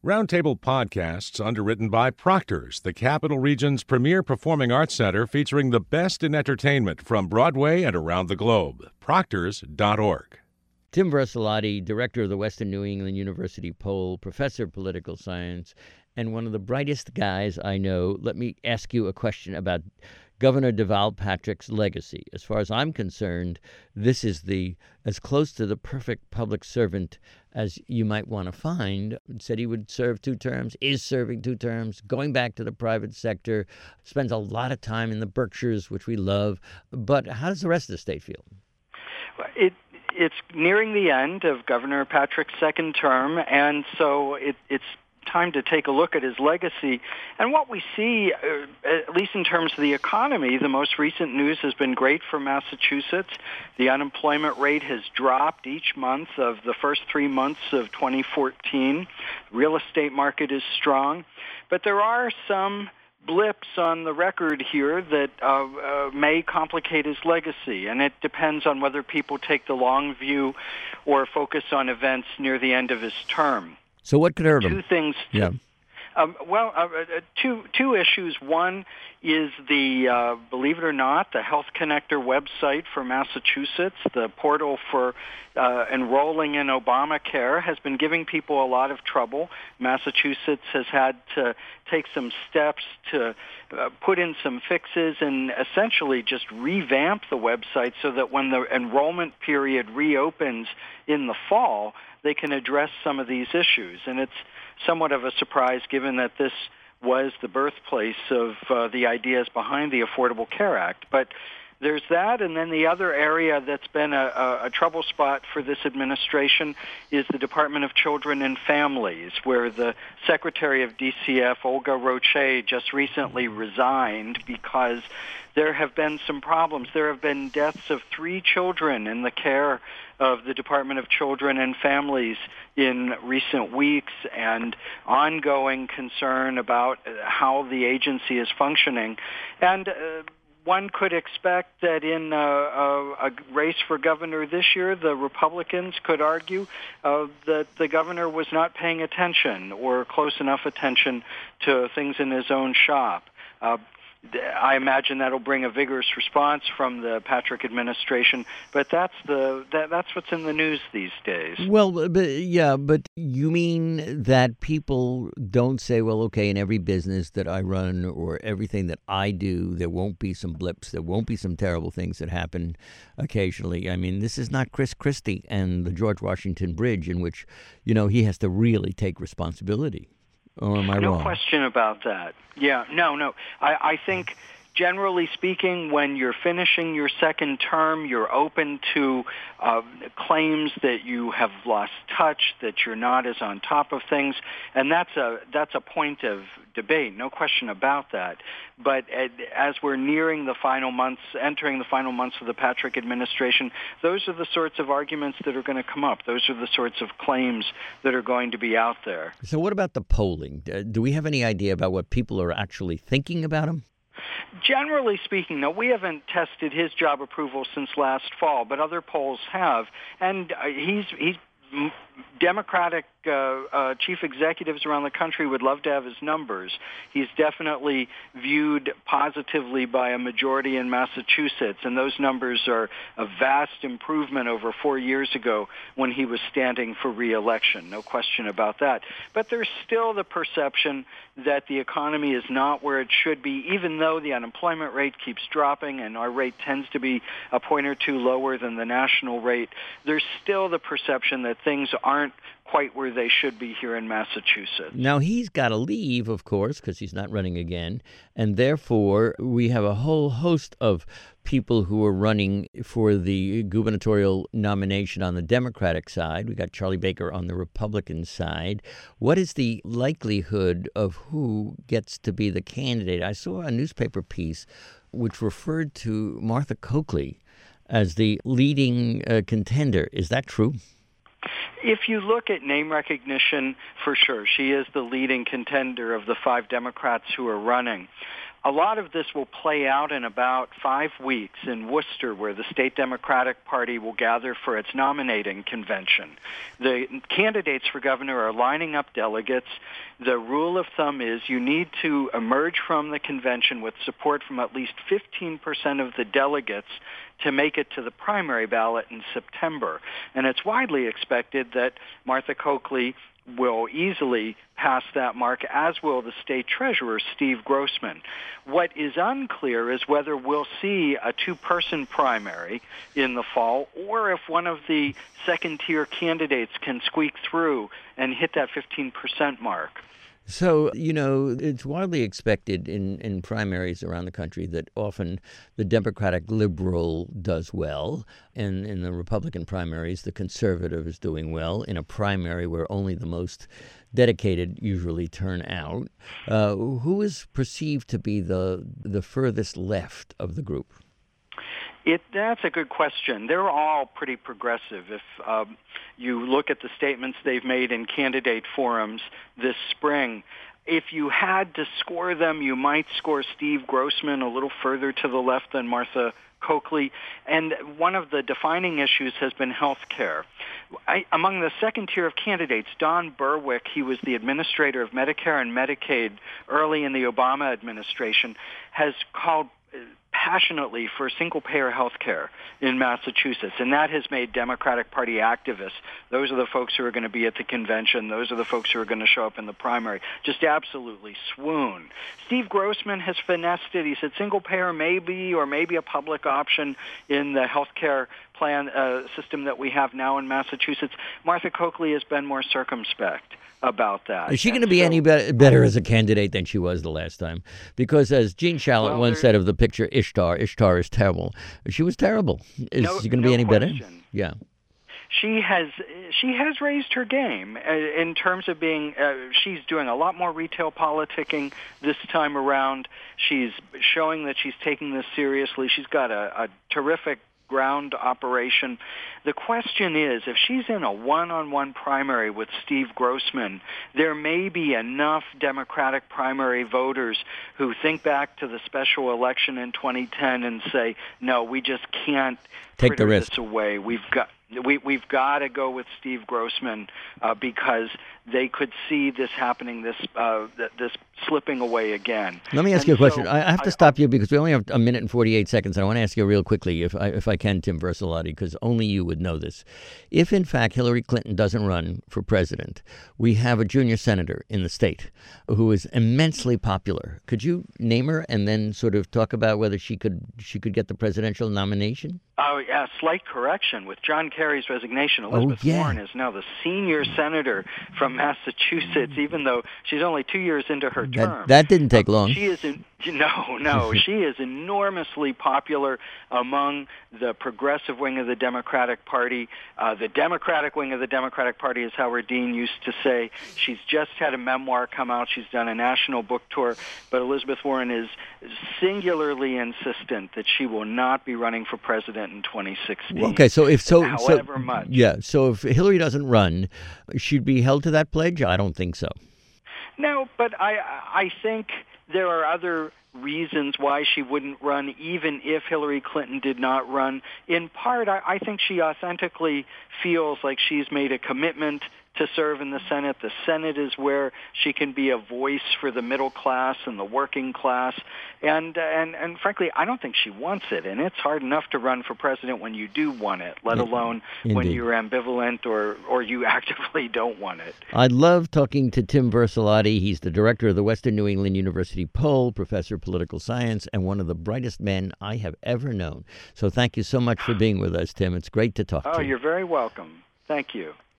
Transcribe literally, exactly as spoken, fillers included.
Roundtable Podcasts, underwritten by Proctor's, the Capital Region's premier performing arts center featuring the best in entertainment from Broadway and around the globe. Proctors dot org. Tim Vercelotti, director of the Western New England University Poll, professor of political science, and one of the brightest guys I know. Let me ask you a question about Governor Deval Patrick's legacy. As far as I'm concerned, this is the as close to the perfect public servant as you might want to find. Said he would serve two terms, is serving two terms, going back to the private sector, spends a lot of time in the Berkshires, which we love. But how does the rest of the state feel? It It's nearing the end of Governor Patrick's second term, and so it, it's time to take a look at his legacy. And what we see, uh, at least in terms of the economy, the most recent news has been great for Massachusetts. The unemployment rate has dropped each month of the first three months of twenty fourteen. Real estate market is strong. But there are some blips on the record here that uh, uh, may complicate his legacy, and it depends on whether people take the long view or focus on events near the end of his term. So what could hurt him? Two things. To, yeah. Um, well, uh, uh, two two issues. One is the, uh, believe it or not, the Health Connector website for Massachusetts, the portal for uh, enrolling in Obamacare, has been giving people a lot of trouble. Massachusetts has had to take some steps to uh, put in some fixes and essentially just revamp the website so that when the enrollment period reopens in the fall, they can address some of these issues. And it's somewhat of a surprise given that this was the birthplace of uh, the ideas behind the Affordable Care Act. But there's that, and then the other area that's been a, a, a trouble spot for this administration is the Department of Children and Families, where the Secretary of D C F, Olga Roche, just recently resigned because there have been some problems. There have been deaths of three children in the care of the Department of Children and Families in recent weeks, and ongoing concern about how the agency is functioning. And uh, one could expect that in uh, a, a race for governor this year, the Republicans could argue uh, that the governor was not paying attention or close enough attention to things in his own shop. Uh, I imagine that'll bring a vigorous response from the Patrick administration, but that's the that, that's what's in the news these days. Well, but, yeah, but you mean that people don't say, well, okay, in every business that I run or everything that I do, there won't be some blips, there won't be some terrible things that happen occasionally. I mean, this is not Chris Christie and the George Washington Bridge in which, you know, he has to really take responsibility. Or am I no wrong? No question about that. Yeah, no, no. I, I think, generally speaking, when you're finishing your second term, you're open to uh, claims that you have lost touch, that you're not as on top of things, and that's a that's a point of debate, no question about that. But as we're nearing the final months, entering the final months of the Patrick administration, those are the sorts of arguments that are going to come up. Those are the sorts of claims that are going to be out there. So what about the polling? Do we have any idea about what people are actually thinking about him? Generally speaking, no, we haven't tested his job approval since last fall, but other polls have. And uh, he's he's Democratic uh, uh, chief executives around the country would love to have his numbers. He's definitely viewed positively by a majority in Massachusetts, and those numbers are a vast improvement over four years ago when he was standing for re-election. No question about that. But there's still the perception that the economy is not where it should be, even though the unemployment rate keeps dropping and our rate tends to be a point or two lower than the national rate. There's still the perception that things aren't quite where they should be here in Massachusetts. Now, he's got to leave, of course, because he's not running again, and therefore we have a whole host of people who are running for the gubernatorial nomination on the Democratic side. We got Charlie Baker on the Republican side. What is the likelihood of who gets to be the candidate? I saw a newspaper piece which referred to Martha Coakley as the leading uh, contender. Is that true? If you look at name recognition, for sure, she is the leading contender of the five Democrats who are running. A lot of this will play out in about five weeks in Worcester, where the state Democratic Party will gather for its nominating convention. The candidates for governor are lining up delegates. The rule of thumb is you need to emerge from the convention with support from at least fifteen percent of the delegates to make it to the primary ballot in September. And it's widely expected that Martha Coakley will easily pass that mark, as will the state treasurer, Steve Grossman. What is unclear is whether we'll see a two-person primary in the fall, or if one of the second-tier candidates can squeak through and hit that fifteen percent mark. So, you know, it's widely expected in, in primaries around the country that often the Democratic liberal does well, and in the Republican primaries, the conservative is doing well in a primary where only the most dedicated usually turn out. Uh, who is perceived to be the the furthest left of the group? It, that's a good question. They're all pretty progressive. If um, you look at the statements they've made in candidate forums this spring, if you had to score them, you might score Steve Grossman a little further to the left than Martha Coakley. And one of the defining issues has been health care. I, among the second tier of candidates, Don Berwick, he was the administrator of Medicare and Medicaid early in the Obama administration, has called passionately for single-payer health care in Massachusetts, and that has made Democratic Party activists, those are the folks who are going to be at the convention, those are the folks who are going to show up in the primary, just absolutely swoon. Steve Grossman has finessed it. He said single-payer may be or maybe a public option in the health care plan uh, system that we have now in Massachusetts. Martha Coakley has been more circumspect about that. Is she going to be so, any be- better as a candidate than she was the last time? Because as Gene Shalit well, once said of the picture Ishtar, Ishtar is terrible. She was terrible. Is no, she going to no be any question. better? Yeah. She has she has raised her game uh, in terms of being. Uh, she's doing a lot more retail politicking this time around. She's showing that she's taking this seriously. She's got a, a terrific ground operation. The question is, if she's in a one-on-one primary with Steve Grossman, there may be enough Democratic primary voters who think back to the special election in twenty ten and say, no, we just can't take the risk this away. We've got we, we've got to go with Steve Grossman uh, because they could see this happening, this uh, this slipping away again. Let me ask and you a question. So I have to I, stop you because we only have a minute and forty-eight seconds. And I want to ask you real quickly, if I, if I can, Tim Versalati, because only you would know this. If, in fact, Hillary Clinton doesn't run for president, we have a junior senator in the state who is immensely popular. Could you name her and then sort of talk about whether she could she could get the presidential nomination? Oh, yeah, slight correction. With John Kerry's resignation, Elizabeth oh, yeah. Warren is now the senior senator from Massachusetts, even though she's only two years into her term. That, that didn't take long. She is in, no, no. She is enormously popular among the progressive wing of the Democratic Party. Uh, the Democratic wing of the Democratic Party, as Howard Dean used to say. She's just had a memoir come out. She's done a national book tour. But Elizabeth Warren is singularly insistent that she will not be running for president in twenty sixteen. Okay, so if so, however so, much. Yeah, so if Hillary doesn't run, she'd be held to that pledge? I don't think so. No, but I I think there are other reasons why she wouldn't run, even if Hillary Clinton did not run. In part, I, I think she authentically feels like she's made a commitment to serve in the Senate. The Senate is where she can be a voice for the middle class and the working class. And, and, and frankly, I don't think she wants it. And it's hard enough to run for president when you do want it, let alone Indeed. when you're ambivalent or, or you actively don't want it. I love talking to Tim Versalati. He's the director of the Western New England University Poll, professor of political science, and one of the brightest men I have ever known. So thank you so much for being with us, Tim. It's great to talk oh, to you. Oh, you're very welcome. Thank you.